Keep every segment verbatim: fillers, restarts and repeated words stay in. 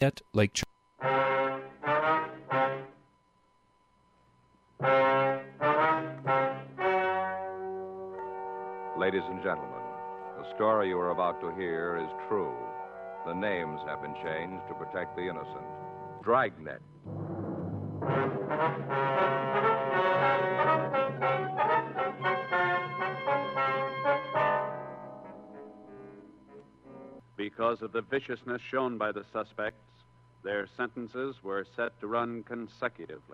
at Lake Charles. Ladies and gentlemen, the story you are about to hear is true. The names have been changed to protect the innocent. Dragnet. Because of the viciousness shown by the suspects, their sentences were set to run consecutively.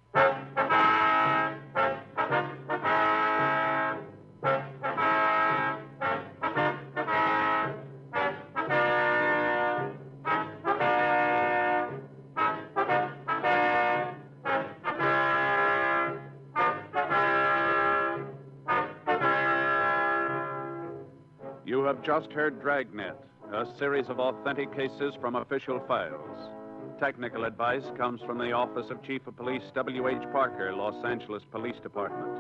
You have just heard Dragnet, a series of authentic cases from official files. Technical advice comes from the Office of Chief of Police W H Parker, Los Angeles Police Department.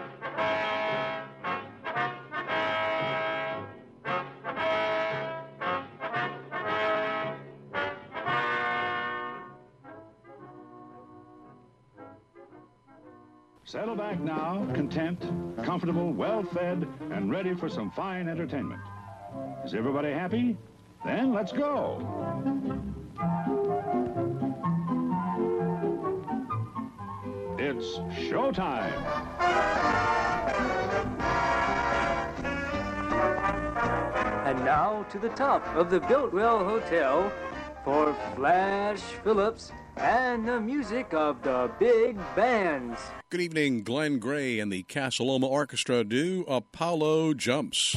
Settle back now, content, comfortable, well-fed, and ready for some fine entertainment. Is everybody happy? Then let's go. It's showtime. And now to the top of the Biltwell Hotel for Flash Phillips and the music of the big bands. Good evening. Glenn Gray and the Casa Loma Orchestra do Apollo Jumps.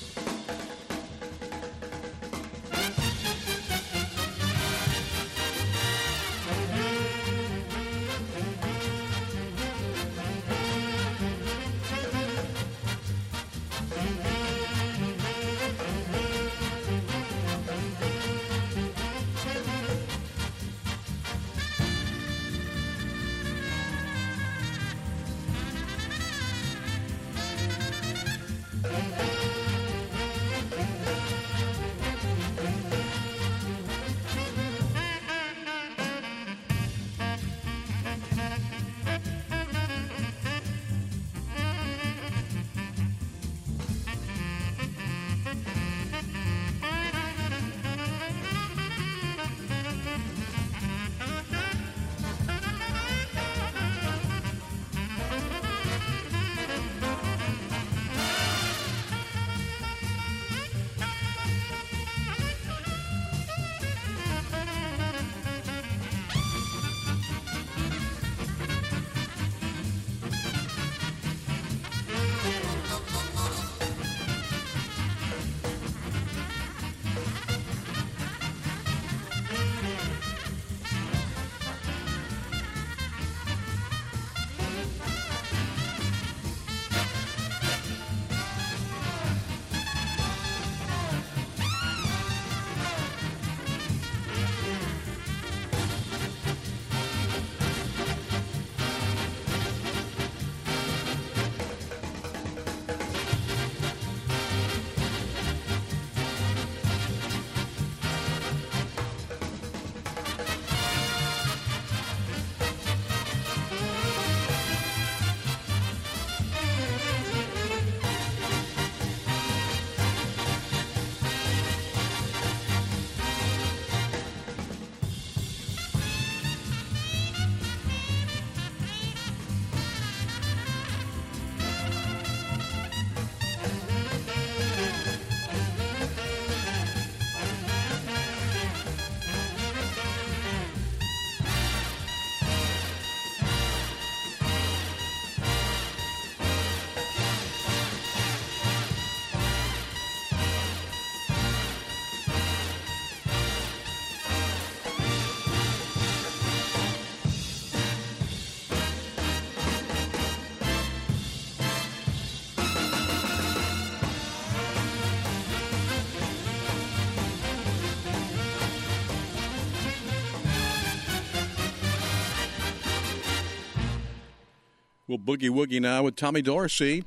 We'll boogie woogie now with Tommy Dorsey.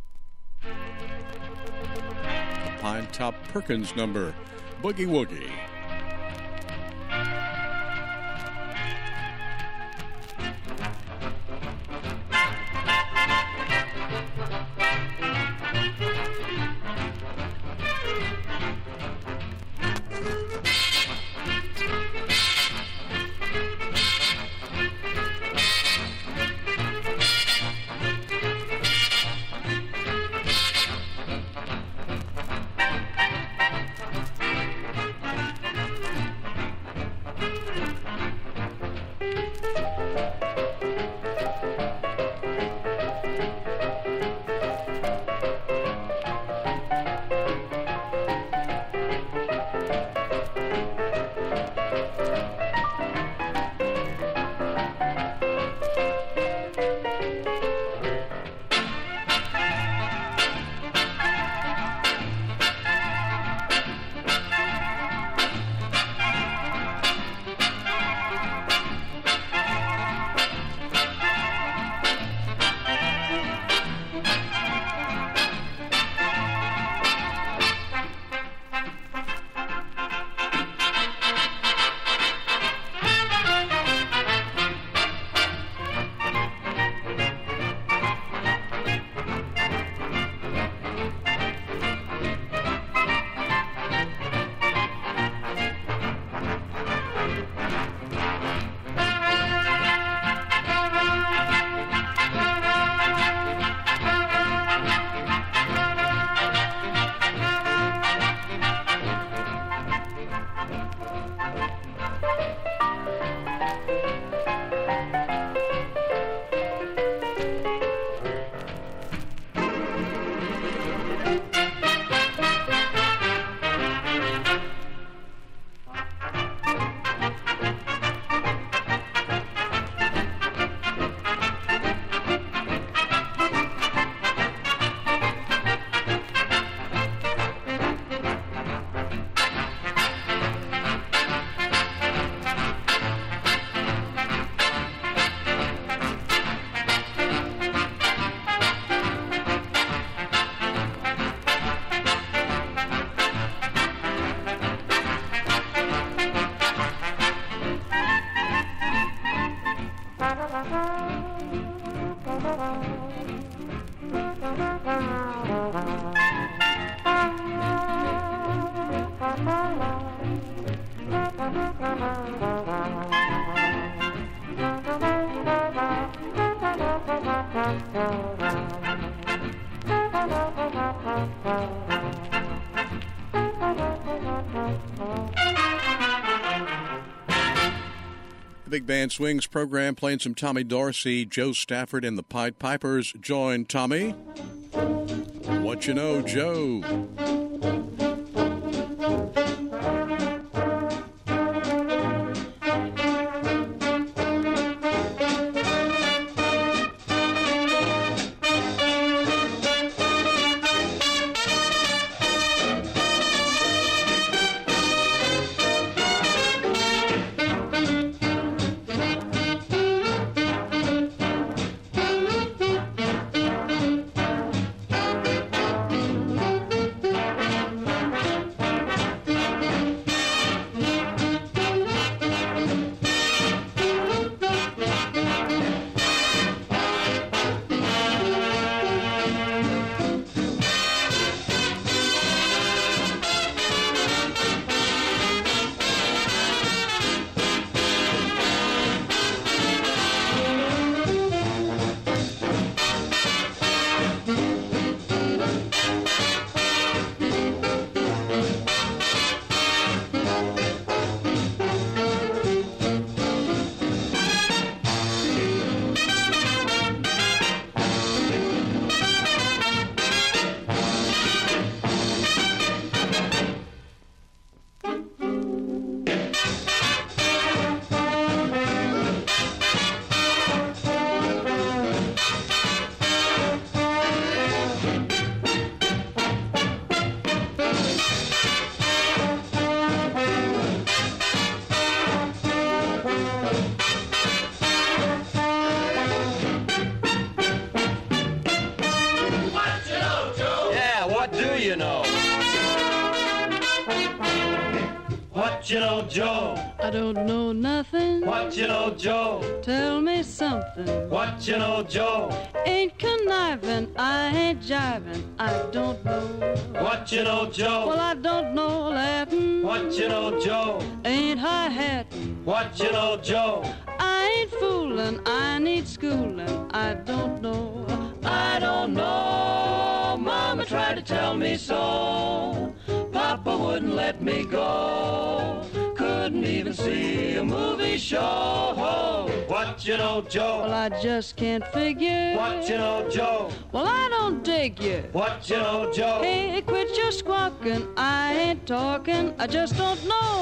The Pine Top Perkins number, Boogie Woogie. The Big Band Swings program playing some Tommy Dorsey, Joe Stafford, and the Pied Pipers. Join Tommy. What you know, Joe? What you know, Joe? I don't know nothing. What you know, Joe? Tell me something. What you know, Joe? Ain't conniving, I ain't jiving, I don't know. What you know, Joe? Well, I don't know Latin. What you know, Joe? Ain't hi-hatting. What you know, Joe? I ain't fooling, I need schooling, I don't know. I don't know. Mama tried to tell me so. Papa wouldn't let me go. Couldn't even see a movie show. What you know, Joe? Well, I just can't figure. What you know, Joe? Well, I don't dig you. What you know, Joe? Hey, quit your squawking. I ain't talking. I just don't know.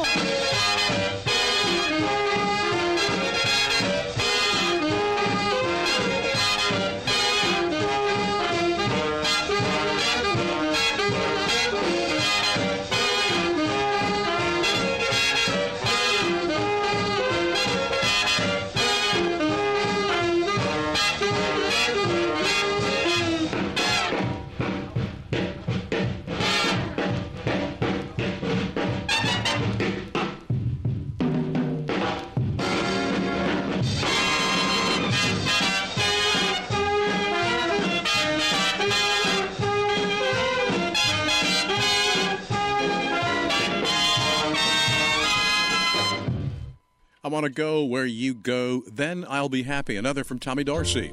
I want to go where you go, then I'll be happy. Another from Tommy Dorsey.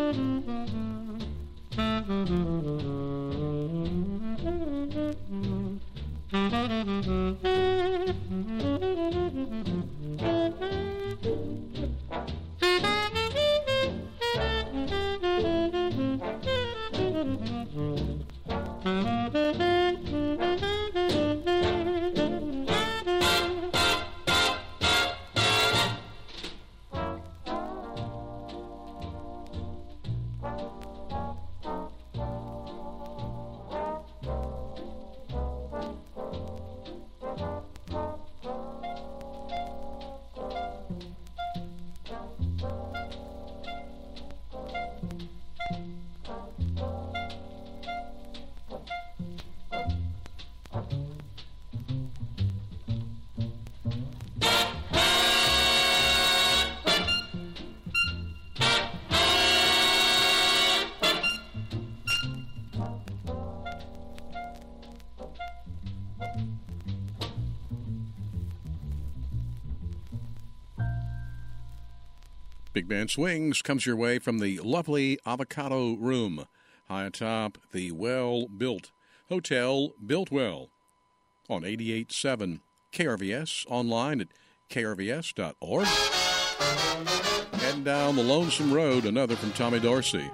Big Band Swings comes your way from the lovely Avocado Room, high atop the well-built Hotel Built Well on eighty-eight point seven K R V S, online at K R V S dot org. Heading down the Lonesome Road, another from Tommy Dorsey.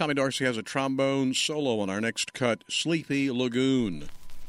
Tommy Dorsey has a trombone solo on our next cut, Sleepy Lagoon.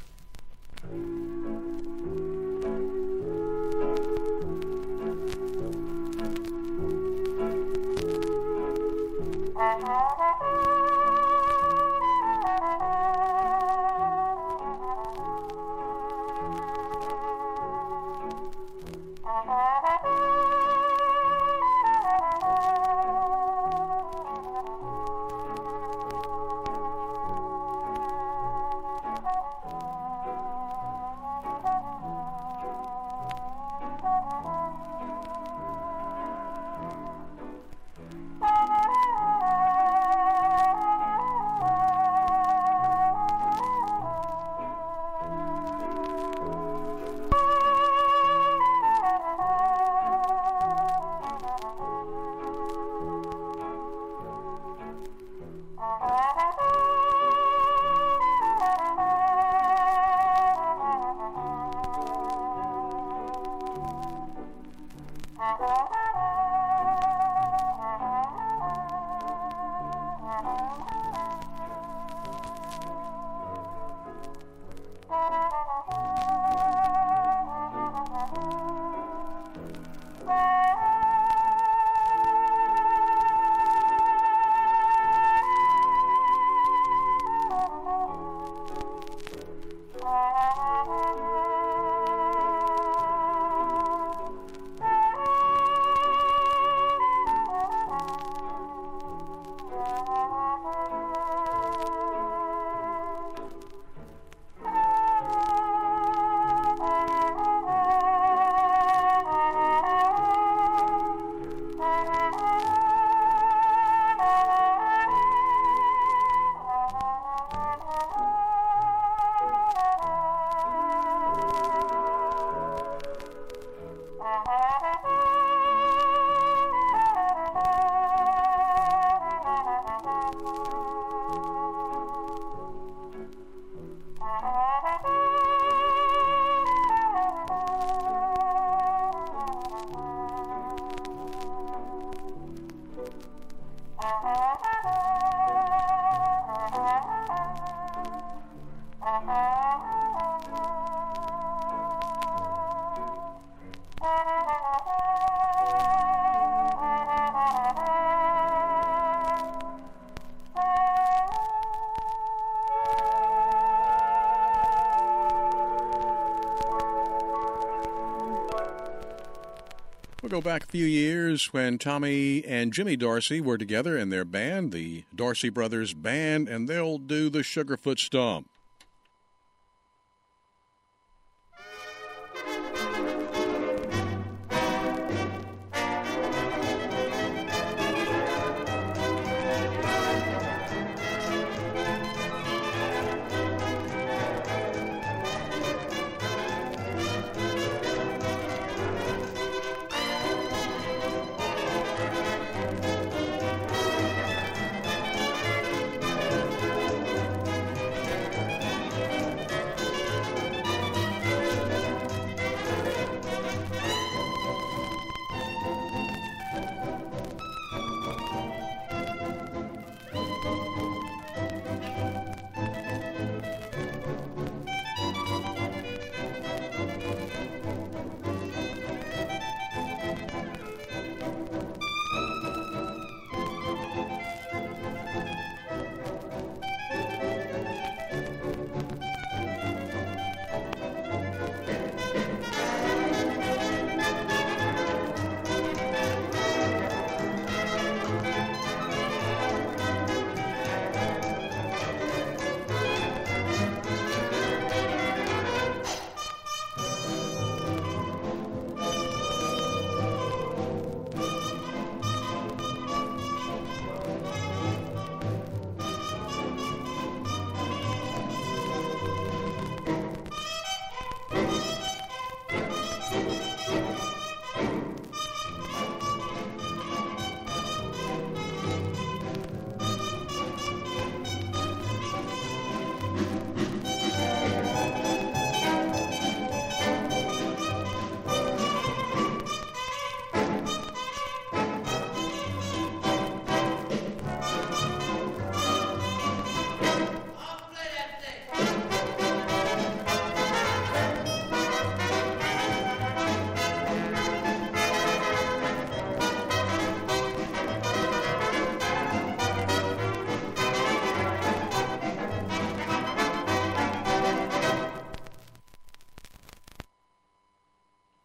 We'll go back a few years when Tommy and Jimmy Dorsey were together in their band, the Dorsey Brothers Band, and they'll do the Sugarfoot Stomp.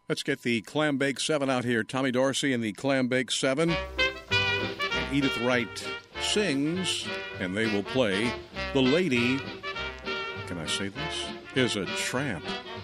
Let's get the Clam Bake seven out here. Tommy Dorsey and the Clam Bake seven. Edith Wright sings, and they will play The Lady, can I say this, is a Tramp.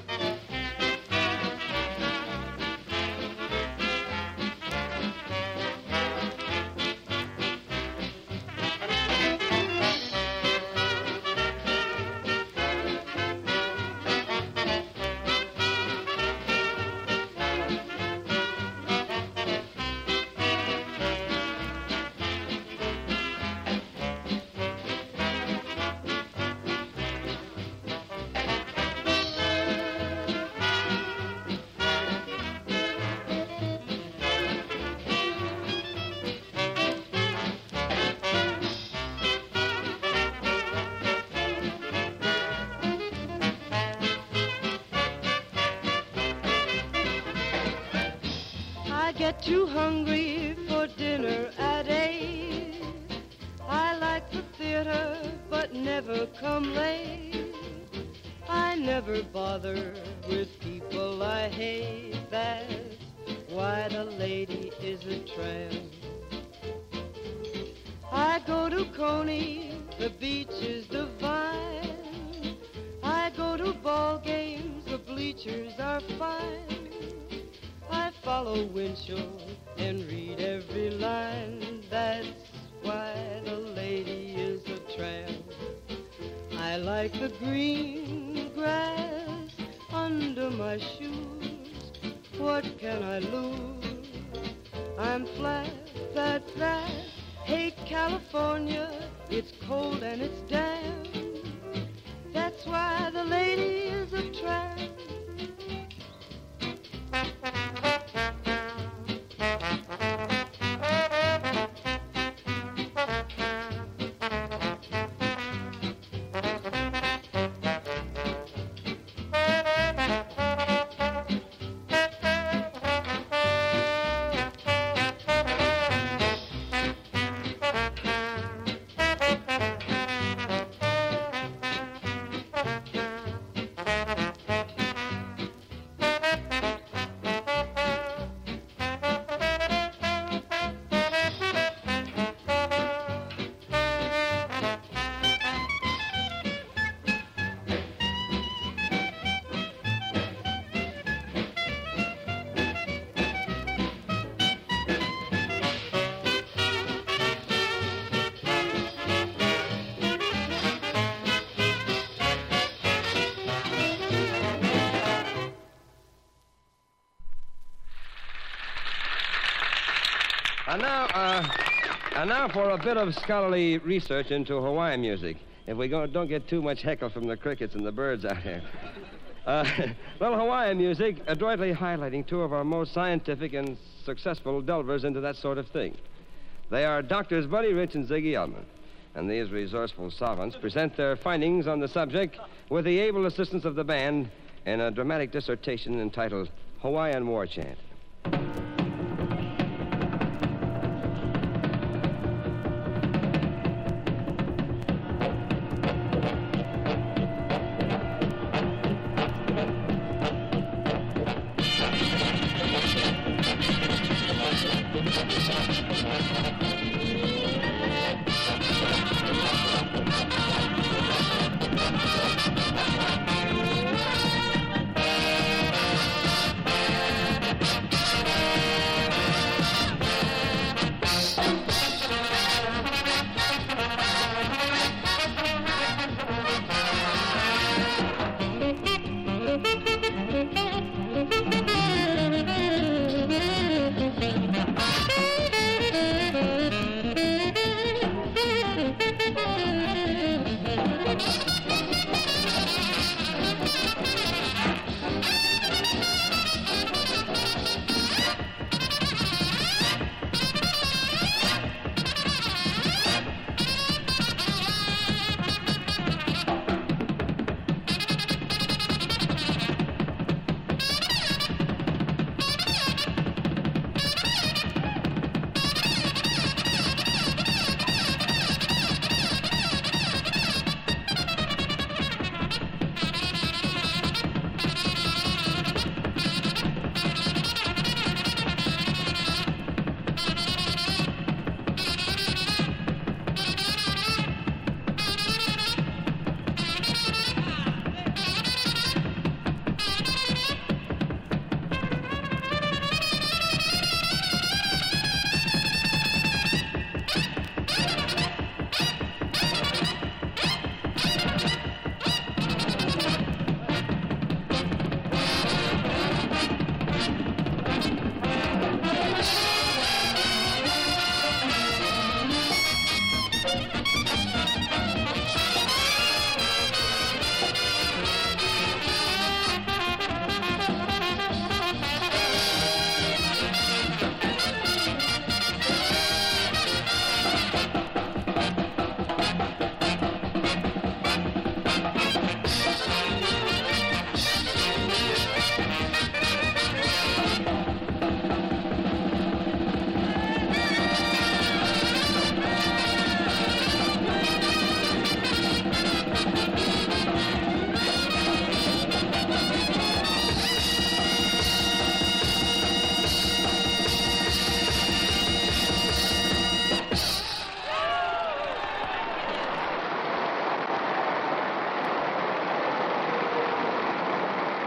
Get too hungry for dinner at eight. I like the theater, but never come late. I never bother with people I hate. That's why the lady is a tramp. I go to Coney, the beach is divine. I go to ball games, the bleachers are fine. I follow Winchell and read every line. That's why the lady is a tramp. I like the green grass under my shoes. What can I lose? I'm flat, flat, flat. Hate California, it's cold and it's damp. That's why the lady is a tramp. And now, uh, and now for a bit of scholarly research into Hawaiian music. If we go, don't get too much heckle from the crickets and the birds out here. Uh, well, Hawaiian music, adroitly highlighting two of our most scientific and successful delvers into that sort of thing. They are Doctors Buddy Rich and Ziggy Elman. And these resourceful savants present their findings on the subject with the able assistance of the band in a dramatic dissertation entitled Hawaiian War Chant.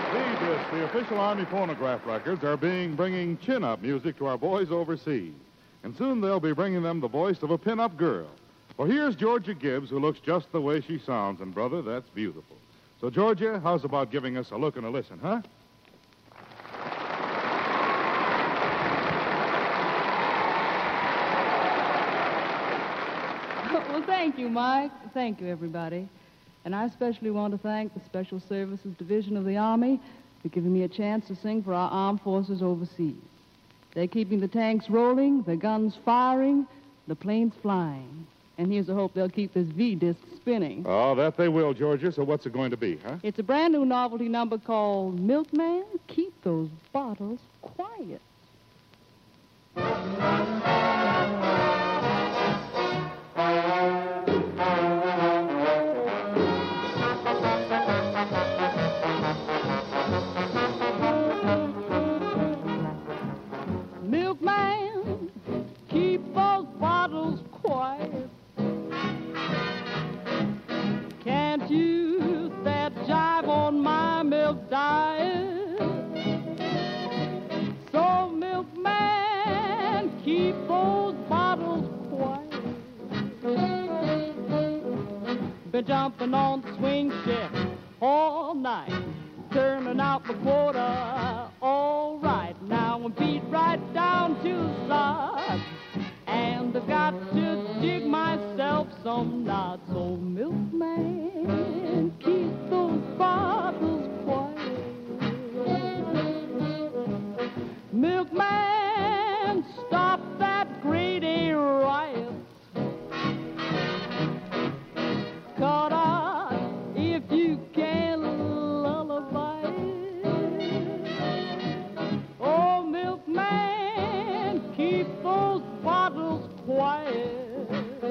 V-Disc, the official Army phonograph records, are being bringing chin-up music to our boys overseas. And soon they'll be bringing them the voice of a pin-up girl. Well, here's Georgia Gibbs, who looks just the way she sounds, and, brother, that's beautiful. So, Georgia, how's about giving us a look and a listen, huh? Well, thank you, Mike. Thank you, everybody. And I especially want to thank the Special Services Division of the Army for giving me a chance to sing for our armed forces overseas. They're keeping the tanks rolling, the guns firing, the planes flying. And here's a hope they'll keep this V-disc spinning. Oh, that they will, Georgia. So what's it going to be, huh? It's a brand new novelty number called Milkman, Keep Those Bottles Quiet. Milkman, keep those bottles quiet. Can't use that jive on my milk diet. So, milkman, keep those bottles quiet. Been jumping on the swing shift all night, turning out the quota all right. Now I'm beat right down to the slot, and I've got to dig myself some knots. So, milkman, keep those bottles quiet. Milkman, stop that Grady riot. Cut out if you can lullaby. Oh, milkman, keep those bottles quiet.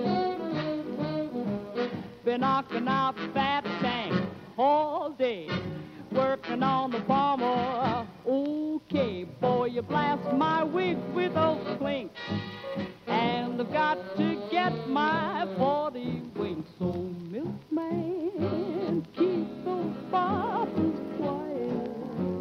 Been knocking out fat tanks all day, working on the bomber. Okay, boy, you blast my wig with those clinks, and I've got to get my forty winks. So, milkman, keep those bottles quiet.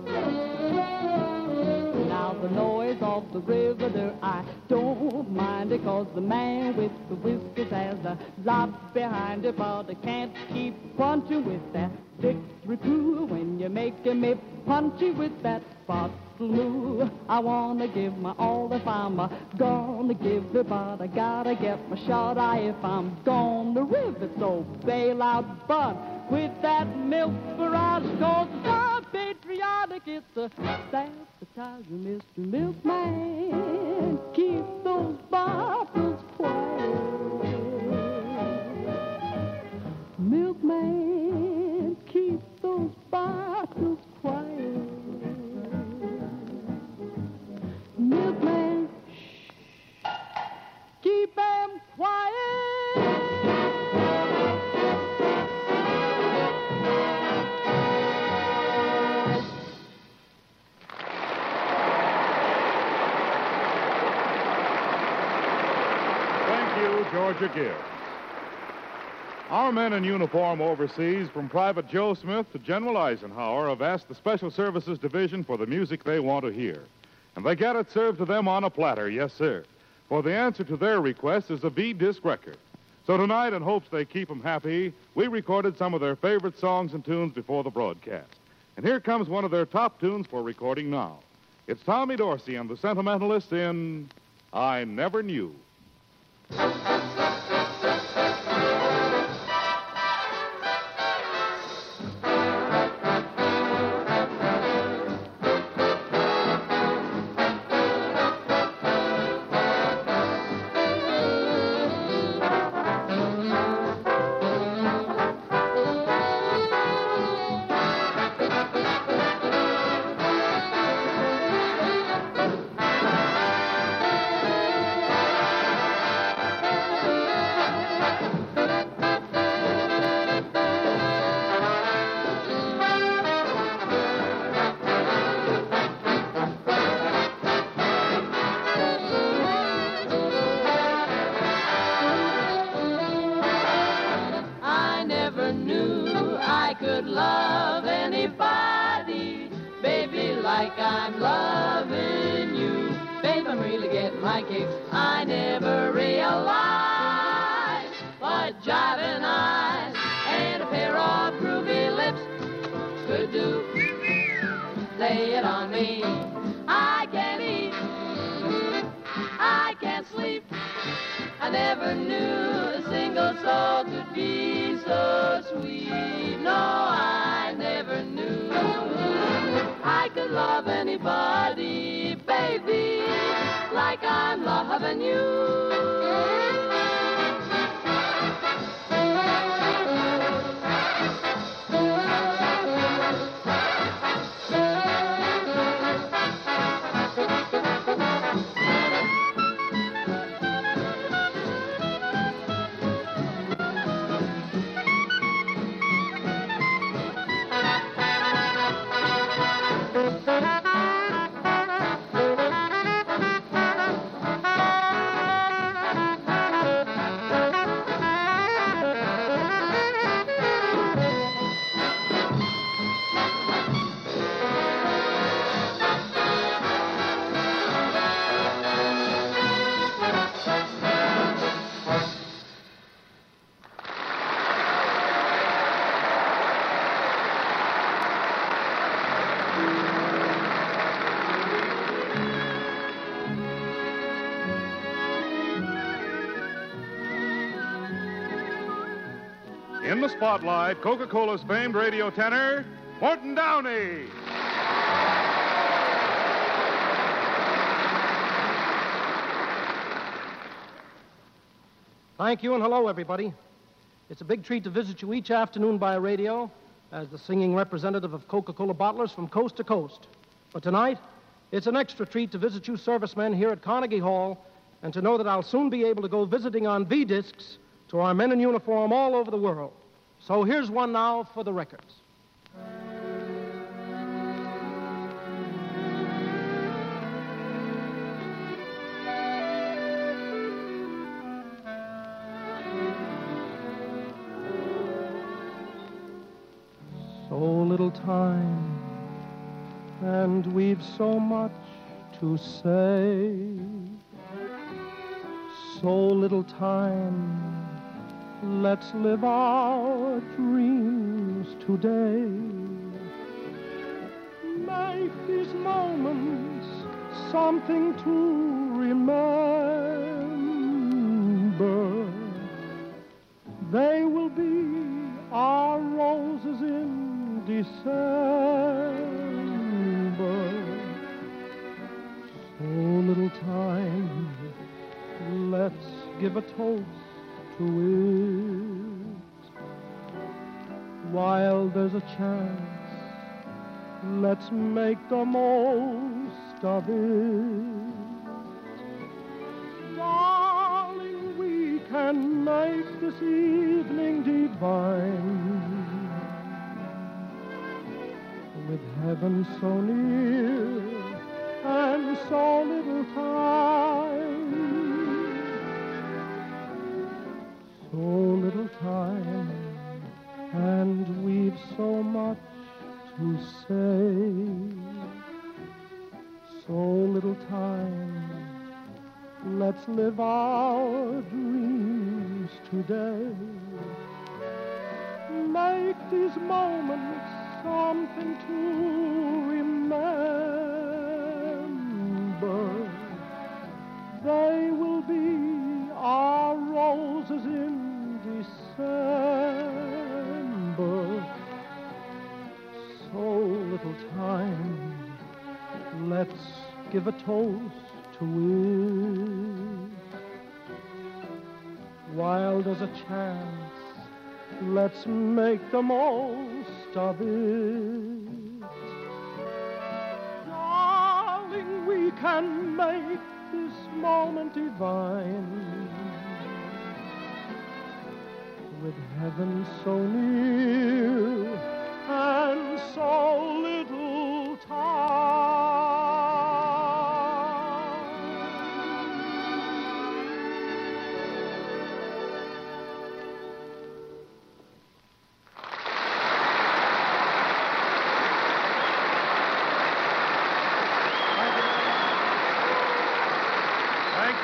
Now the noise off the river there, I don't mind it, 'cause the man with the whiskers has a lot behind it, but I can't keep punching with that victory crew when you're making me punchy with that bottle move. I wanna give my all if I'm uh, gonna give it, but I gotta get my shot eye if I'm gonna riv it. So bail out, bud, with that milk barrage, 'cause it's so patriotic. It's a sabotage, Mister Milkman. Keep those bottles quiet. Milkman, keep those bottles quiet. Milkman, shh, keep them quiet. Thank you, Georgia Gibbs. Our men in uniform overseas, from Private Joe Smith to General Eisenhower, have asked the Special Services Division for the music they want to hear. And they get it served to them on a platter, yes, sir. For the answer to their request is a V-disc record. So tonight, in hopes they keep them happy, we recorded some of their favorite songs and tunes before the broadcast. And here comes one of their top tunes for recording now. It's Tommy Dorsey and the Sentimentalists in I Never Knew. like I'm loving you. Babe, I'm really getting my kicks. I never realized what jiving eyes and a pair of groovy lips could do. Lay it on me. I can't eat. I can't sleep. I never knew a single soul could be so sweet. No, I never knew I could love anybody, baby, like I'm loving you. In the spotlight, Coca-Cola's famed radio tenor, Morton Downey. Thank you and hello, everybody. It's a big treat to visit you each afternoon by radio as the singing representative of Coca-Cola bottlers from coast to coast. But tonight, it's an extra treat to visit you servicemen here at Carnegie Hall and to know that I'll soon be able to go visiting on V-discs to our men in uniform all over the world. So here's one now for the records. So little time, and we've so much to say. So little time, let's live our dreams today. Make these moments something to remember. They will be our roses in December. So little time, let's give a toast to it. While there's a chance, let's make the most of it. Darling, we can make this evening divine, with heaven so near and so little time. So little time, and we've so much to say. So little time, let's live our dreams today. Make these moments something to remember. They will be our roses in December. So little time, let's give a toast to it. While there's a chance, let's make the most of it. Darling, we can make this moment divine, with heaven so near and so little time.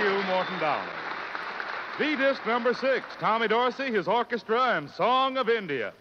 you, Morton Downey. V-disc number six, Tommy Dorsey, his orchestra, and Song of India.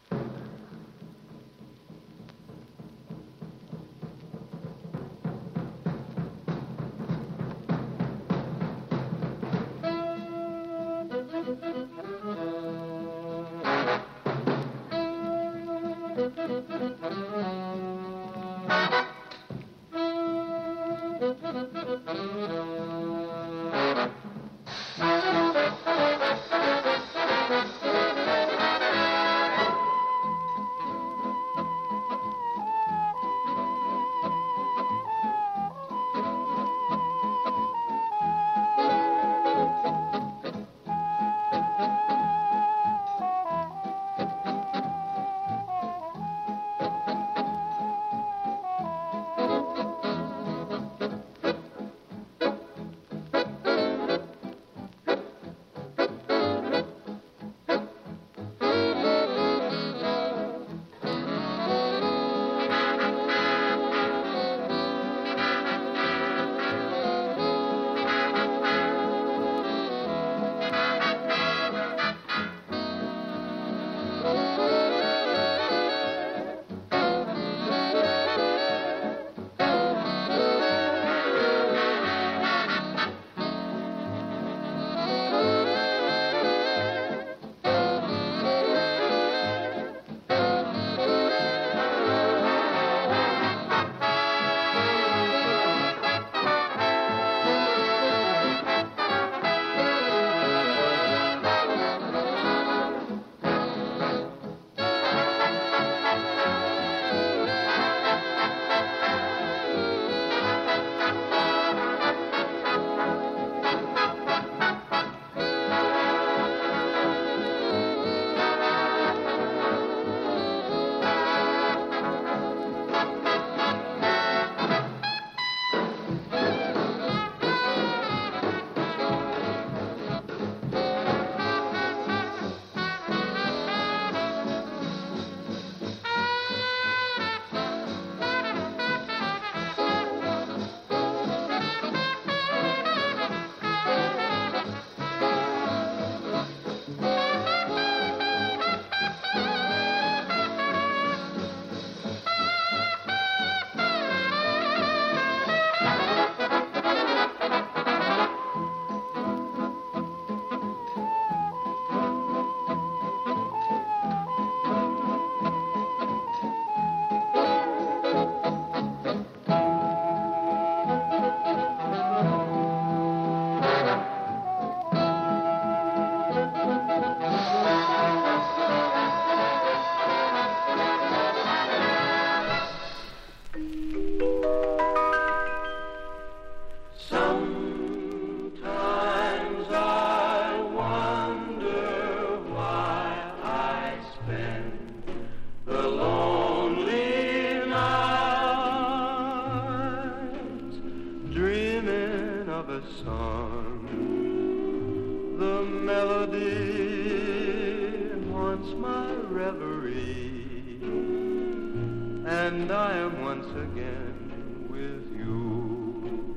And I am once again with you.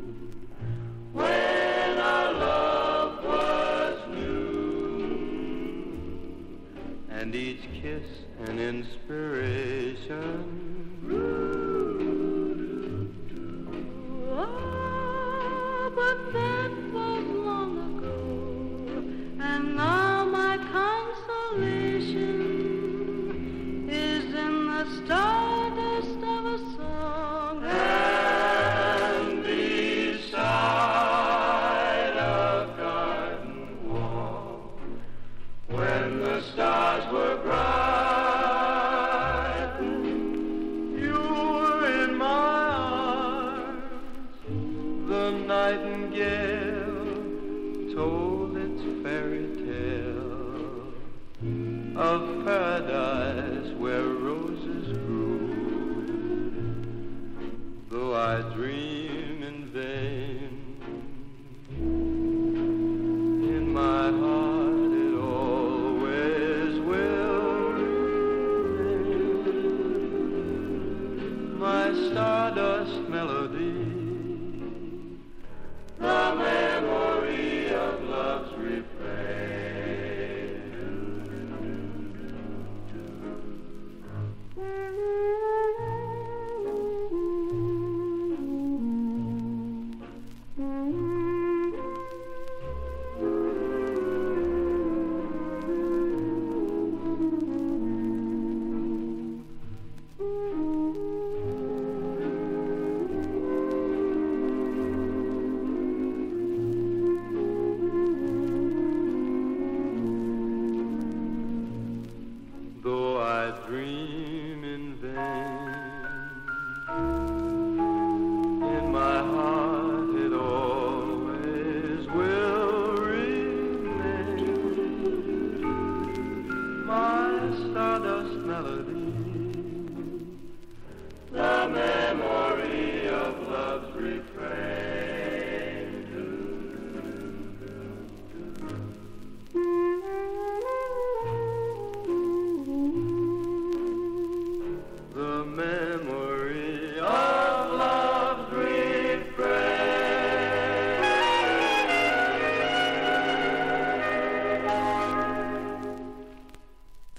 When our love was new, and each kiss an inspiration. Oh, but that was long ago, and now my consolation is in the stardust of a song. And beside a garden wall, when the stars were bright, you were in my arms. The nightingale told its fairy tale of paradise where roses grew. Though I dream in vain, in my heart it always will remain. My stardust melody, the memory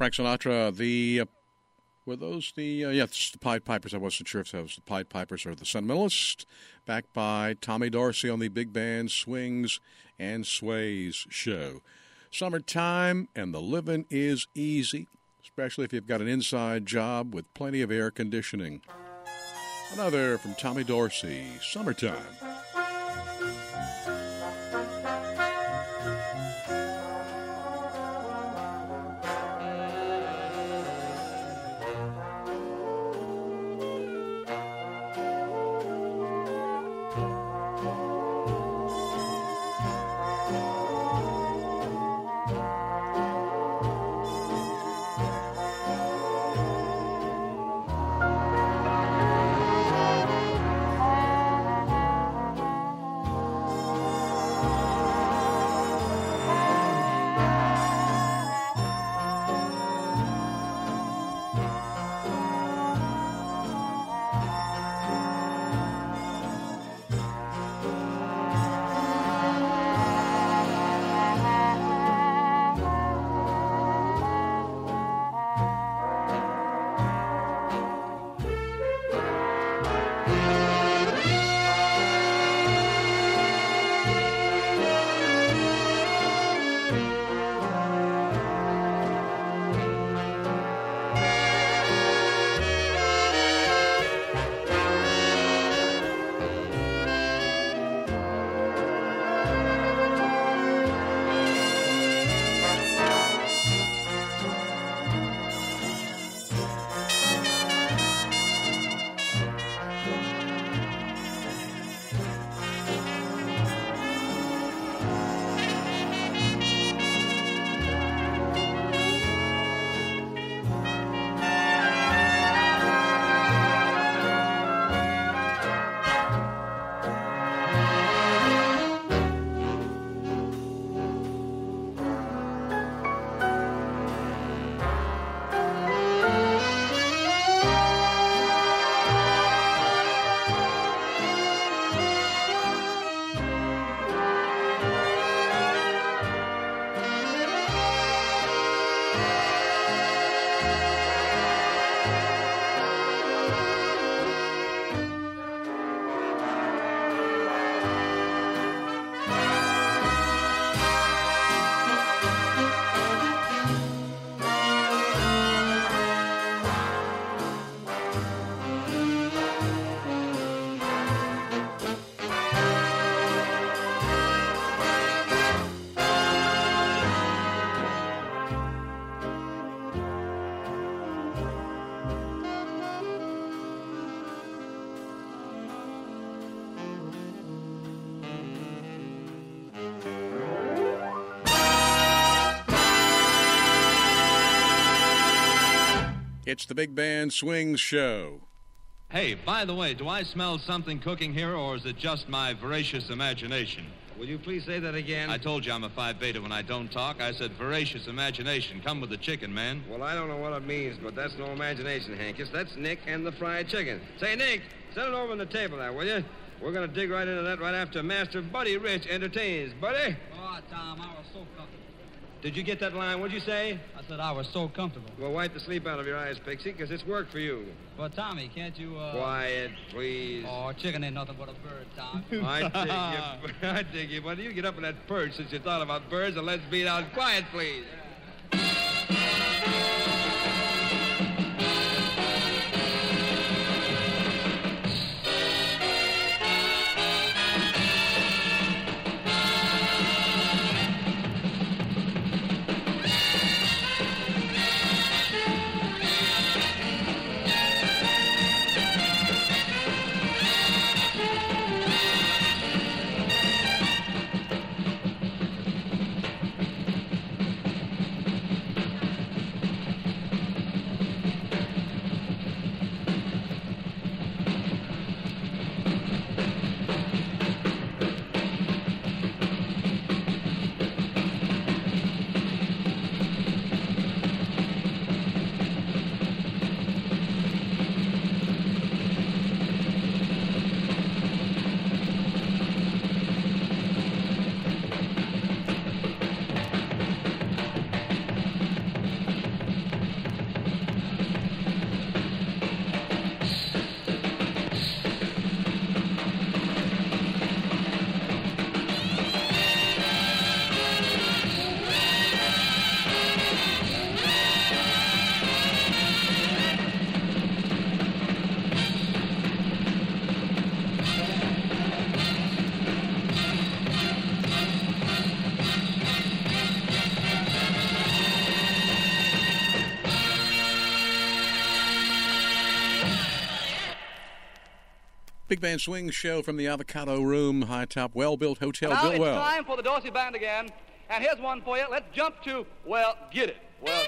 Frank Sinatra, the, uh, were those the, uh, yeah, it's the Pied Pipers. I wasn't sure if that was the Pied Pipers or the Sentimentalists, backed by Tommy Dorsey on the Big Band Swings and Sways show. Summertime and the living is easy, especially if you've got an inside job with plenty of air conditioning. Another from Tommy Dorsey, Summertime. It's the Big Band Swings Show. Hey, by the way, do I smell something cooking here, or is it just my voracious imagination? Will you please say that again? I told you I'm a Phi Beta when I don't talk. I said voracious imagination. Come with the chicken, man. Well, I don't know what it means, but that's no imagination, Hankus. That's Nick and the fried chicken. Say, Nick, set it over on the table there, will you? We're going to dig right into that right after Master Buddy Rich entertains. Buddy? Oh, Tom, I was so comfortable. Did you get that line? What'd you say? I said I was so comfortable. Well, wipe the sleep out of your eyes, Pixie, because it's work for you. But, Tommy, can't you, uh... Quiet, please. Oh, chicken ain't nothing but a bird, Tom. I dig you. I dig you. Buddy, you get up in that perch since you thought about birds, and let's beat out. Quiet, please. Big Band Swing show from the Avocado Room, high top, well-built hotel, Now built it's well. time for the Dorsey Band again. And here's one for you. Let's jump to, well, get it. Well...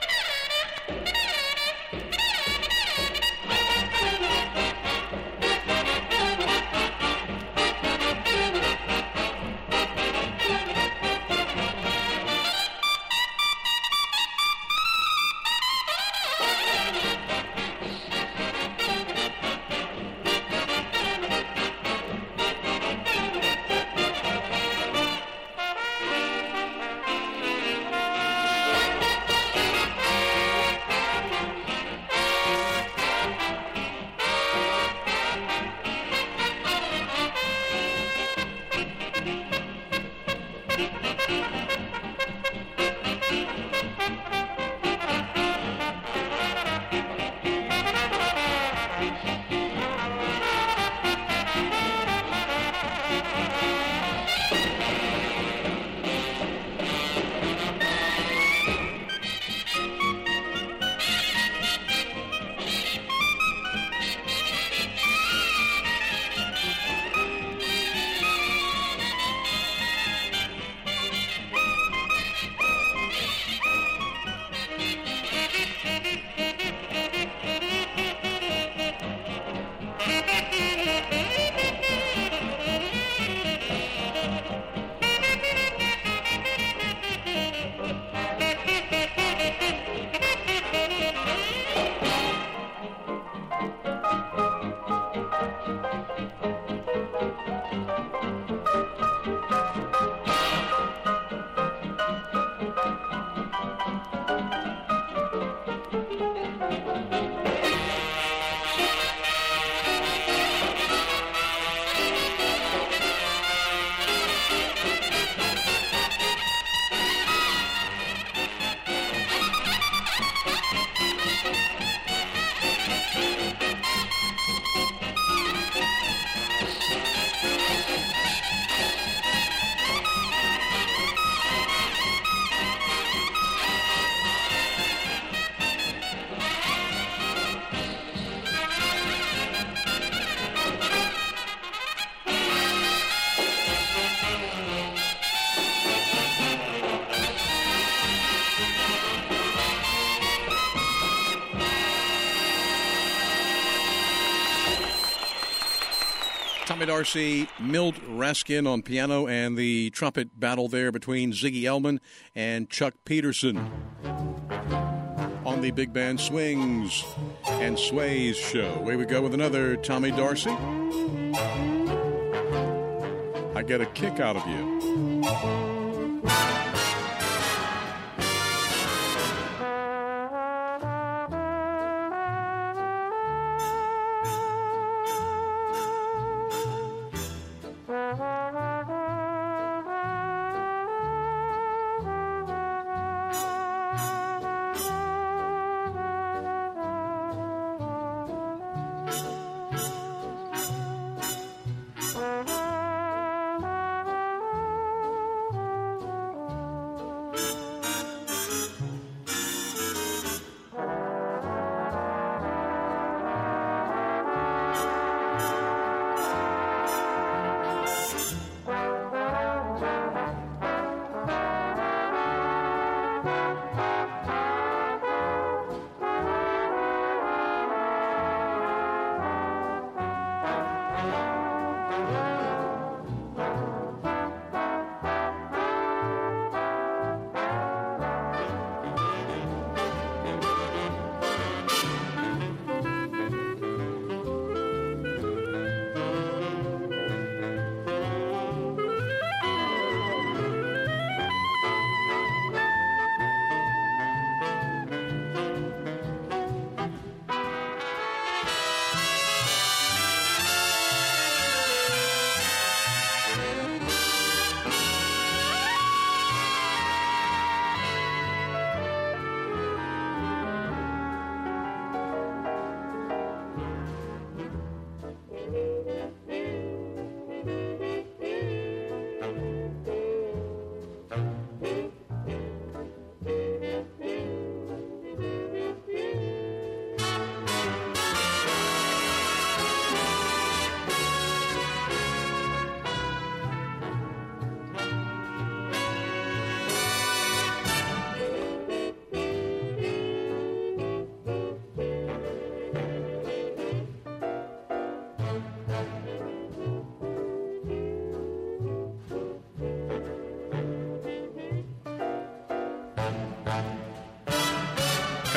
Tommy Dorsey, Milt Raskin on piano, and the trumpet battle there between Ziggy Elman and Chuck Peterson on the Big Band Swings and Sways show. Away we go with another Tommy Dorsey. I get a kick out of you.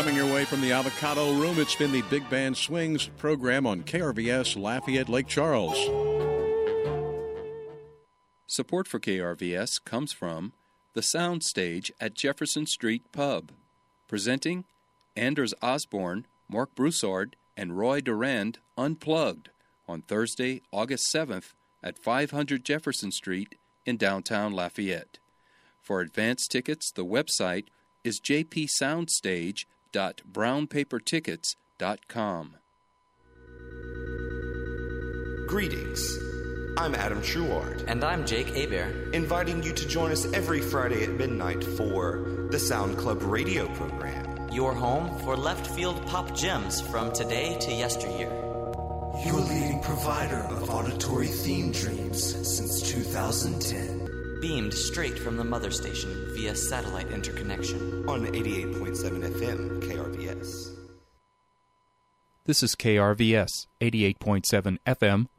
Coming your way from the Avocado Room, it's been the Big Band Swings program on K R V S Lafayette Lake Charles. Support for K R V S comes from the Soundstage at Jefferson Street Pub, presenting Anders Osborne, Mark Broussard, and Roy Durand Unplugged on Thursday, August seventh at five hundred Jefferson Street in downtown Lafayette. For advance tickets, the website is j p soundstage dot brown paper tickets dot com. Greetings. I'm Adam Truard. And I'm Jake Hebert. Inviting you to join us every Friday at midnight for the Sound Club radio program. Your home for left field pop gems from today to yesteryear. Your leading provider of auditory theme dreams since two thousand ten. Beamed straight from the mother station via satellite interconnection. On eighty-eight point seven F M, K R V S. This is K R V S, eighty-eight point seven F M,